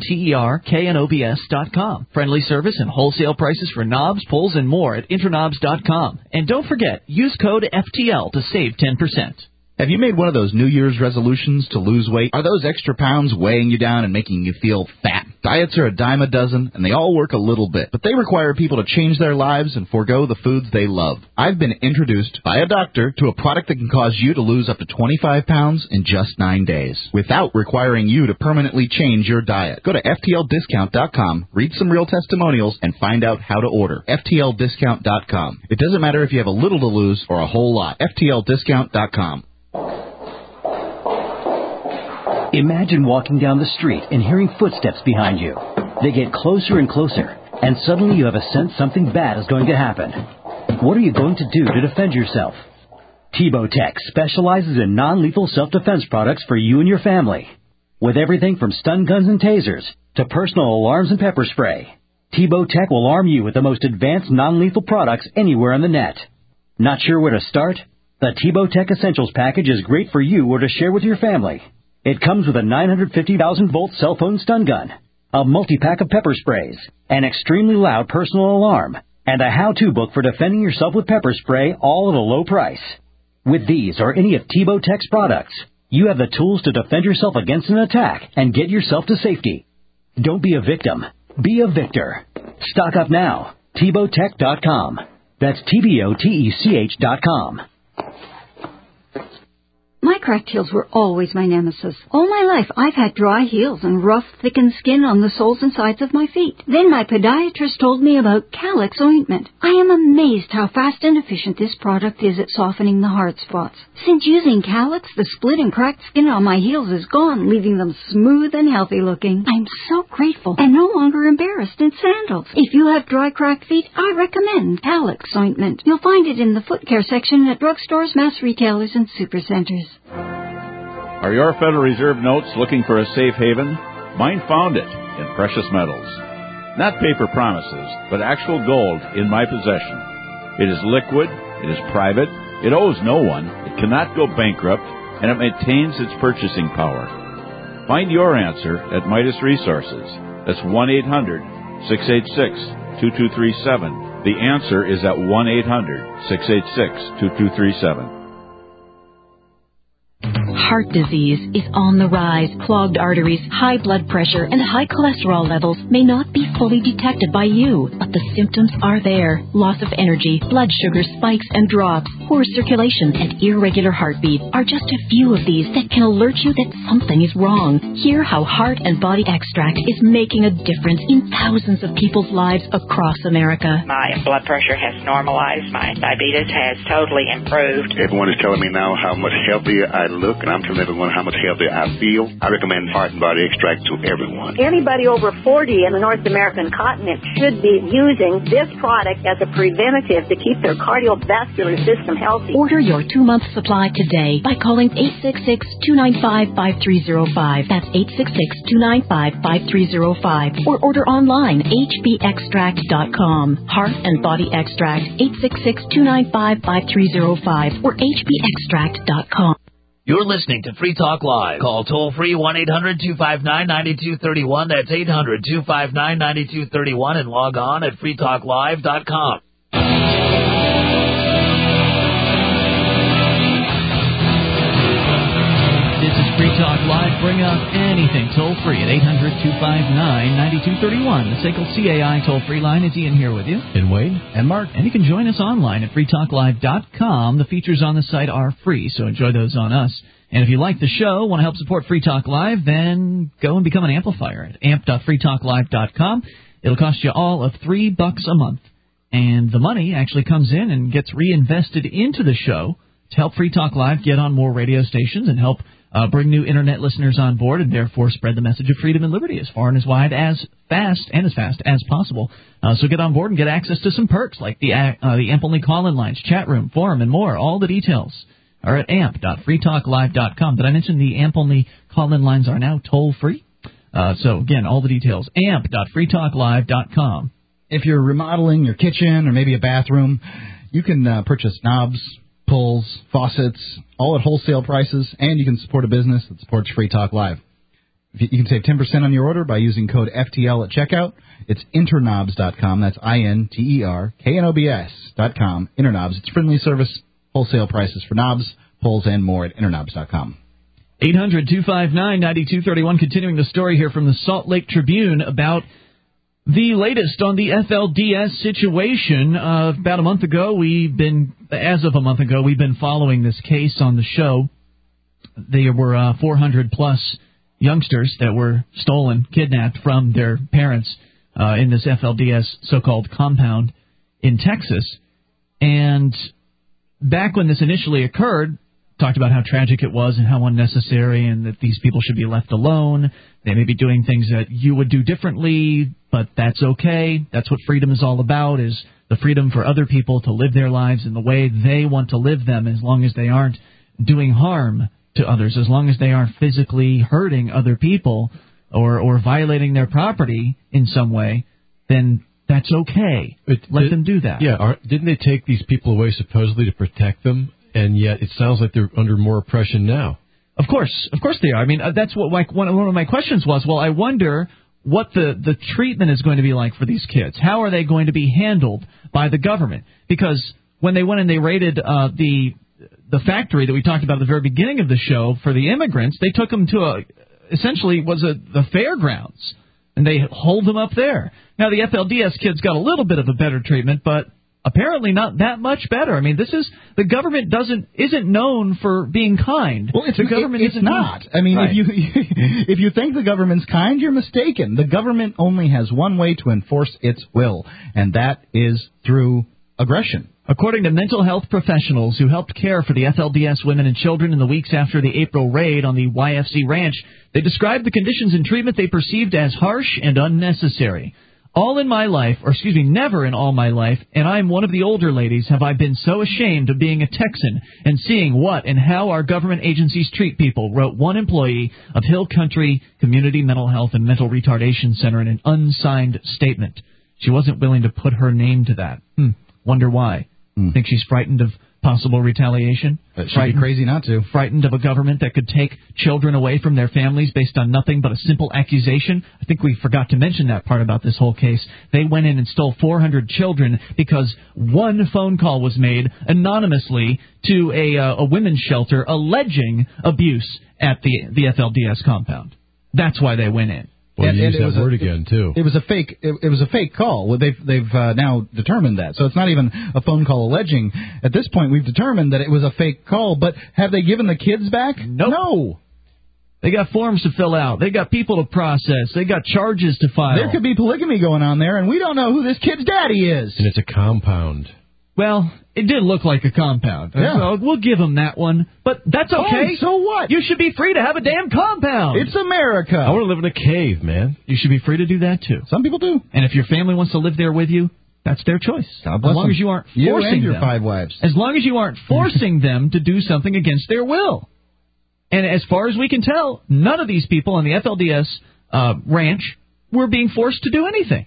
INTERKNOBS.com. Friendly service and wholesale prices for knobs, pulls, and more at Interknobs.com. And don't forget, use code FTL to save 10%. Have you made one of those New Year's resolutions to lose weight? Are those extra pounds weighing you down and making you feel fat? Diets are a dime a dozen, and they all work a little bit, but they require people to change their lives and forego the foods they love. I've been introduced by a doctor to a product that can cause you to lose up to 25 pounds in just 9 days, without requiring you to permanently change your diet. Go to FTLDiscount.com, read some real testimonials, and find out how to order. FTLDiscount.com. It doesn't matter if you have a little to lose or a whole lot. FTLDiscount.com. Imagine walking down the street and hearing footsteps behind you. They get closer and closer, and suddenly you have a sense something bad is going to happen. What are you going to do to defend yourself? Tebow Tech specializes in non-lethal self-defense products for you and your family. With everything from stun guns and tasers to personal alarms and pepper spray, Tebow Tech will arm you with the most advanced non-lethal products anywhere on the net. Not sure where to start? The Tebow Tech Essentials package is great for you or to share with your family. It comes with a 950,000-volt cell phone stun gun, a multi-pack of pepper sprays, an extremely loud personal alarm, and a how-to book for defending yourself with pepper spray, all at a low price. With these or any of Tebow Tech's products, you have the tools to defend yourself against an attack and get yourself to safety. Don't be a victim. Be a victor. Stock up now. TebowTech.com. That's TebowTech.com. My cracked heels were always my nemesis. All my life, I've had dry heels and rough, thickened skin on the soles and sides of my feet. Then my podiatrist told me about Calyx ointment. I am amazed how fast and efficient this product is at softening the hard spots. Since using Calyx, the split and cracked skin on my heels is gone, leaving them smooth and healthy looking. I'm so grateful and no longer embarrassed in sandals. If you have dry, cracked feet, I recommend Calyx ointment. You'll find it in the foot care section at drugstores, mass retailers, and supercenters. Are your Federal Reserve notes looking for a safe haven? Mine found it in precious metals. Not paper promises, but actual gold in my possession. It is liquid, it is private, it owes no one, it cannot go bankrupt, and it maintains its purchasing power. Find your answer at Midas Resources. That's 1-800-686-2237. The answer is at 1-800-686-2237. Heart disease is on the rise. Clogged arteries, high blood pressure, and high cholesterol levels may not be fully detected by you, but the symptoms are there. Loss of energy, blood sugar spikes and drops, poor circulation, and irregular heartbeat are just a few of these that can alert you that something is wrong. Hear how Heart and Body Extract is making a difference in thousands of people's lives across America. My blood pressure has normalized. My diabetes has totally improved. Everyone is telling me now how much healthier I look, and I'm telling everyone how much healthier I feel. I recommend Heart and Body Extract to everyone. Anybody over 40 in the North American continent should be using this product as a preventative to keep their cardiovascular system healthy. Order your 2-month supply today by calling 866-295-5305. That's 866-295-5305. Or order online, hbextract.com. Heart and Body Extract, 866-295-5305 or hbextract.com. You're listening to Free Talk Live. Call toll-free 1-800-259-9231. That's 800-259-9231 and log on at freetalklive.com. This is Free Talk Live. Bring up anything toll-free at 800-259-9231. The SACL CAI toll-free line. Is Ian here with you. And Wayne. And Mark. And you can join us online at freetalklive.com. The features on the site are free, so enjoy those on us. And if you like the show, want to help support Free Talk Live, then go and become an amplifier at amp.freetalklive.com. It'll cost you all of $3 a month. And the money actually comes in and gets reinvested into the show to help Free Talk Live get on more radio stations and help bring new Internet listeners on board and therefore spread the message of freedom and liberty as far and as wide, as fast as possible. So get on board and get access to some perks like the AMP-only call-in lines, chat room, forum, and more. All the details are at amp.freetalklive.com. Did I mention the AMP-only call-in lines are now toll-free? So, again, all the details, amp.freetalklive.com. If you're remodeling your kitchen or maybe a bathroom, you can purchase knobs, pulls, faucets, all at wholesale prices, and you can support a business that supports Free Talk Live. You can save 10% on your order by using code FTL at checkout. It's interknobs.com. That's INTERKNOBS.com. Interknobs. It's friendly service, wholesale prices for knobs, pulls, and more at interknobs.com. 800-259-9231. Continuing the story here from the Salt Lake Tribune about the latest on the FLDS situation. About a month ago, we've been following this case on the show. There were 400-plus youngsters that were stolen, kidnapped from their parents in this FLDS so-called compound in Texas. And back when this initially occurred, talked about how tragic it was and how unnecessary and that these people should be left alone. They may be doing things that you would do differently, but that's okay. That's what freedom is all about, is the freedom for other people to live their lives in the way they want to live them, as long as they aren't doing harm to others, as long as they aren't physically hurting other people or violating their property in some way, then that's okay. Let them do that. Yeah, didn't they take these people away supposedly to protect them? And yet it sounds like they're under more oppression now. Of course they are. I mean, that's what one of my questions was. Well, I wonder what the treatment is going to be like for these kids. How are they going to be handled by the government? Because when they went and they raided the factory that we talked about at the very beginning of the show for the immigrants, they took them to the fairgrounds, and they holed them up there. Now, the FLDS kids got a little bit of a better treatment, but apparently not that much better. I mean, the government isn't known for being kind. Well, it's not. I mean, right. if you think the government's kind, you're mistaken. The government only has one way to enforce its will, and that is through aggression. According to mental health professionals who helped care for the FLDS women and children in the weeks after the April raid on the YFC ranch, they described the conditions and treatment they perceived as harsh and unnecessary. Never in all my life, and I'm one of the older ladies, have I been so ashamed of being a Texan and seeing what and how our government agencies treat people, wrote one employee of Hill Country Community Mental Health and Mental Retardation Center in an unsigned statement. She wasn't willing to put her name to that. Wonder why. Think she's frightened of possible retaliation? She'd be crazy not to. Frightened of a government that could take children away from their families based on nothing but a simple accusation? I think we forgot to mention that part about this whole case. They went in and stole 400 children because one phone call was made anonymously to a women's shelter alleging abuse at the FLDS compound. That's why they went in. Well, you used that word again, too. It was a fake. It was a fake call. Well, they've now determined that. So it's not even a phone call alleging. At this point, we've determined that it was a fake call. But have they given the kids back? Nope. No. They got forms to fill out. They got people to process. They got charges to file. There could be polygamy going on there, and we don't know who this kid's daddy is. And it's a compound. Well, it did look like a compound. Yeah. So we'll give them that one. But that's okay. Oh, so what? You should be free to have a damn compound. It's America. I want to live in a cave, man. You should be free to do that, too. Some people do. And if your family wants to live there with you, that's their choice. God bless as long them. as you aren't forcing you and your them. 5 wives. As long as you aren't forcing them to do something against their will. And as far as we can tell, none of these people on the FLDS ranch were being forced to do anything.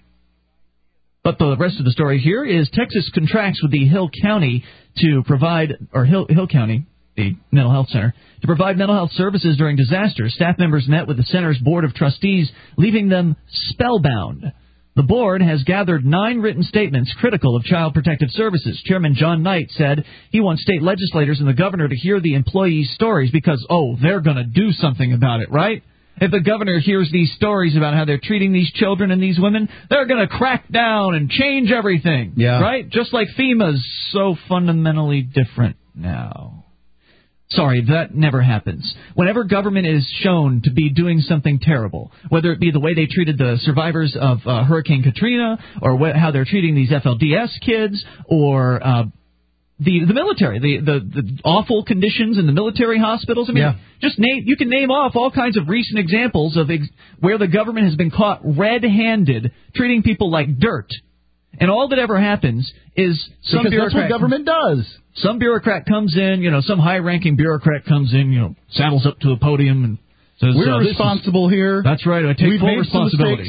But the rest of the story here is Texas contracts with the Hill County to provide, or Hill County, the mental health center, to provide mental health services during disasters. Staff members met with the center's board of trustees, leaving them spellbound. The board has gathered 9 written statements critical of Child Protective Services. Chairman John Knight said he wants state legislators and the governor to hear the employees' stories because, they're going to do something about it, right? If the governor hears these stories about how they're treating these children and these women, they're going to crack down and change everything. Yeah. Right? Just like FEMA's so fundamentally different now. Sorry, that never happens. Whenever government is shown to be doing something terrible, whether it be the way they treated the survivors of Hurricane Katrina, or how they're treating these FLDS kids, or the military, the awful conditions in the military hospitals. I mean, you can name off all kinds of recent examples of where the government has been caught red-handed treating people like dirt. And all that ever happens is some bureaucrat. That's what government does. Some bureaucrat comes in, some high-ranking bureaucrat comes in, saddles up to the podium and says, "We're responsible here." That's right. I take full responsibility.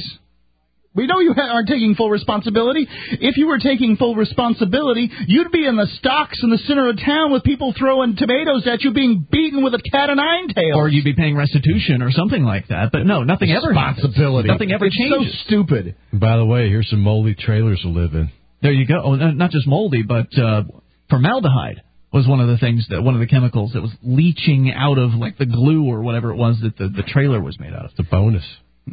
We know you aren't taking full responsibility. If you were taking full responsibility, you'd be in the stocks in the center of town with people throwing tomatoes at you, being beaten with a cat o' nine tails. Or you'd be paying restitution or something like that. But no, nothing ever happens. Responsibility. Nothing ever changes. It's so stupid. And by the way, here's some moldy trailers to live in. There you go. Oh, not just moldy, but formaldehyde was one of the chemicals that was leaching out of like the glue or whatever it was that the trailer was made out of. It's a bonus.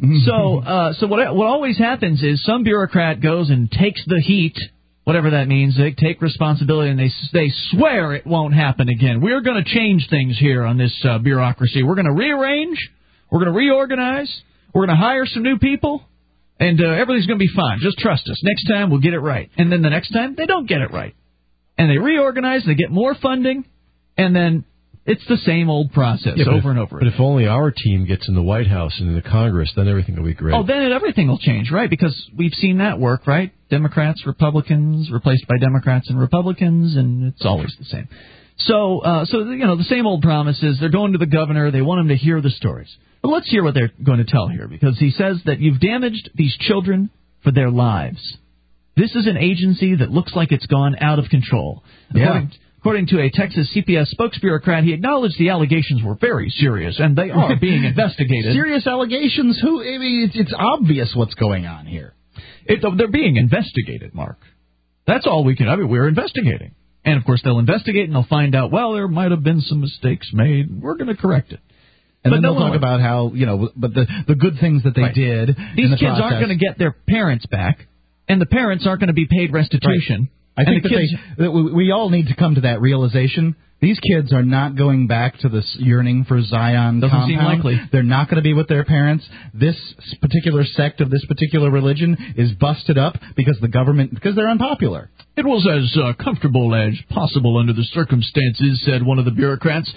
So what always happens is some bureaucrat goes and takes the heat, whatever that means. They take responsibility and they swear it won't happen again. We're going to change things here on this bureaucracy. We're going to rearrange. We're going to reorganize. We're going to hire some new people, and everything's going to be fine. Just trust us. Next time we'll get it right. And then the next time they don't get it right, and they reorganize. They get more funding, and then it's the same old process over and over again. But if only our team gets in the White House and in the Congress, then everything will be great. Oh, then everything will change, right? Because we've seen that work, right? Democrats, Republicans, replaced by Democrats and Republicans, and it's always the same. So the same old promises. They're going to the governor. They want him to hear the stories. But let's hear what they're going to tell here, because he says that you've damaged these children for their lives. This is an agency that looks like it's gone out of control. Yeah. According to a Texas CPS spokesbureaucrat, he acknowledged the allegations were very serious, and they are being investigated. Serious allegations? It's obvious what's going on here. They're being investigated, Mark. That's all we can. We're investigating. And, of course, they'll investigate, and they'll find out, there might have been some mistakes made. We're going to correct it. And then they'll talk about how, but the good things that they did. These kids aren't going to get their parents back, and the parents aren't going to be paid restitution. Right. I think that we all need to come to that realization. These kids are not going back to this yearning for Zion Doesn't compound. seem likely. They're not going to be with their parents. This particular sect of this particular religion is busted up because they're unpopular. It was as comfortable as possible under the circumstances, said one of the bureaucrats.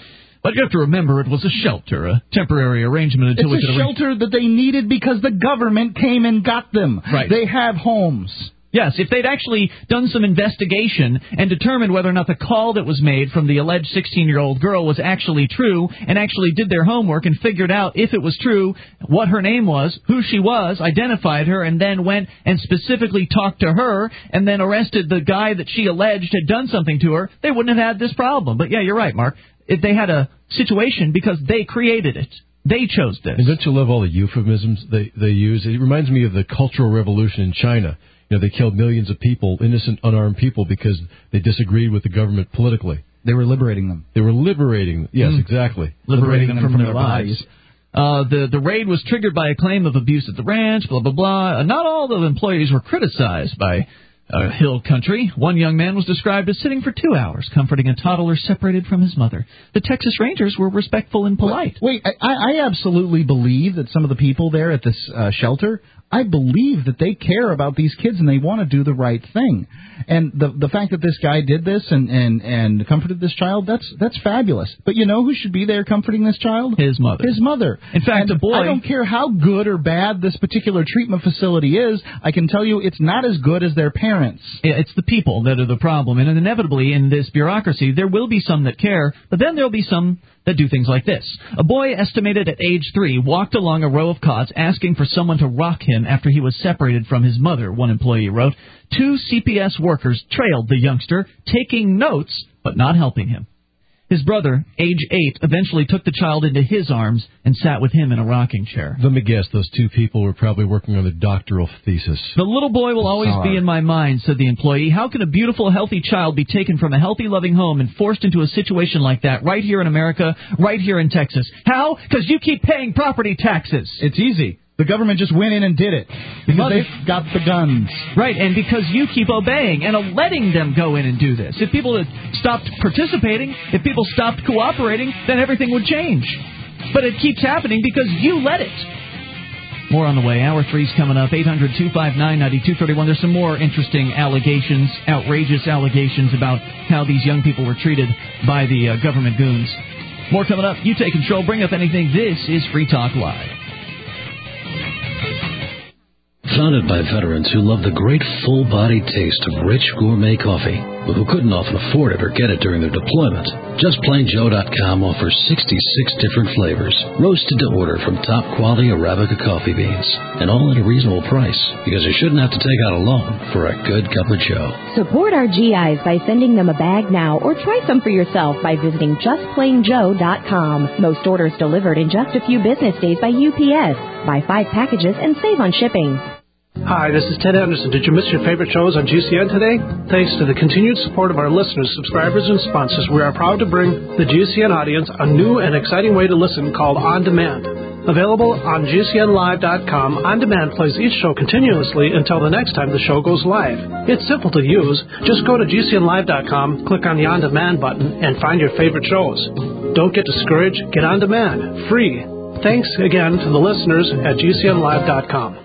But you have to remember it was a shelter, a temporary arrangement until we could It's a shelter that they needed because the government came and got them. Right. They have homes. Yes, if they'd actually done some investigation and determined whether or not the call that was made from the alleged 16-year-old girl was actually true, and actually did their homework and figured out if it was true, what her name was, who she was, identified her, and then went and specifically talked to her, and then arrested the guy that she alleged had done something to her, they wouldn't have had this problem. But yeah, you're right, Mark. If they had a situation because they created it. They chose this. And don't you love all the euphemisms they use? It reminds me of the Cultural Revolution in China. You know, they killed millions of people, innocent, unarmed people, because they disagreed with the government politically. They were liberating them. They were liberating them. Yes, exactly. Liberating them from their lives. The raid was triggered by a claim of abuse at the ranch, blah, blah, blah. Not all the employees were criticized by Hill Country. One young man was described as sitting for 2 hours, comforting a toddler separated from his mother. The Texas Rangers were respectful and polite. Wait, I absolutely believe that some of the people there at this shelter, I believe that they care about these kids and they want to do the right thing. And the fact that this guy did this and comforted this child, that's fabulous. But you know who should be there comforting this child? His mother. His mother. In fact, a boy... I don't care how good or bad this particular treatment facility is, I can tell you it's not as good as their parents. It's the people that are the problem. And inevitably in this bureaucracy, there will be some that care, but then there'll be some that do things like this. A boy estimated at age 3 walked along a row of cots asking for someone to rock him after he was separated from his mother, one employee wrote. 2 CPS workers trailed the youngster, taking notes but not helping him. His brother, age 8, eventually took the child into his arms and sat with him in a rocking chair. Let me guess, those 2 people were probably working on their doctoral thesis. The little boy will always be in my mind, said the employee. How can a beautiful, healthy child be taken from a healthy, loving home and forced into a situation like that right here in America, right here in Texas? How? Because you keep paying property taxes. It's easy. The government just went in and did it because they've got the guns. Right, and because you keep obeying and letting them go in and do this. If people had stopped participating, if people stopped cooperating, then everything would change. But it keeps happening because you let it. More on the way. Hour 3's coming up. 800-259-9231. There's some more interesting allegations, outrageous allegations about how these young people were treated by the government goons. More coming up. You take control. Bring up anything. This is Free Talk Live. Founded by veterans who love the great full-bodied taste of rich gourmet coffee, but who couldn't often afford it or get it during their deployment, JustPlainJoe.com offers 66 different flavors, roasted to order from top-quality Arabica coffee beans, and all at a reasonable price, because you shouldn't have to take out a loan for a good cup of joe. Support our GIs by sending them a bag now, or try some for yourself by visiting JustPlainJoe.com. Most orders delivered in just a few business days by UPS. Buy 5 packages and save on shipping. Hi, this is Ted Anderson. Did you miss your favorite shows on GCN today? Thanks to the continued support of our listeners, subscribers, and sponsors, we are proud to bring the GCN audience a new and exciting way to listen called On Demand. Available on GCNlive.com, On Demand plays each show continuously until the next time the show goes live. It's simple to use. Just go to GCNlive.com, click on the On Demand button, and find your favorite shows. Don't get discouraged. Get On Demand. Free. Thanks again to the listeners at GCNlive.com.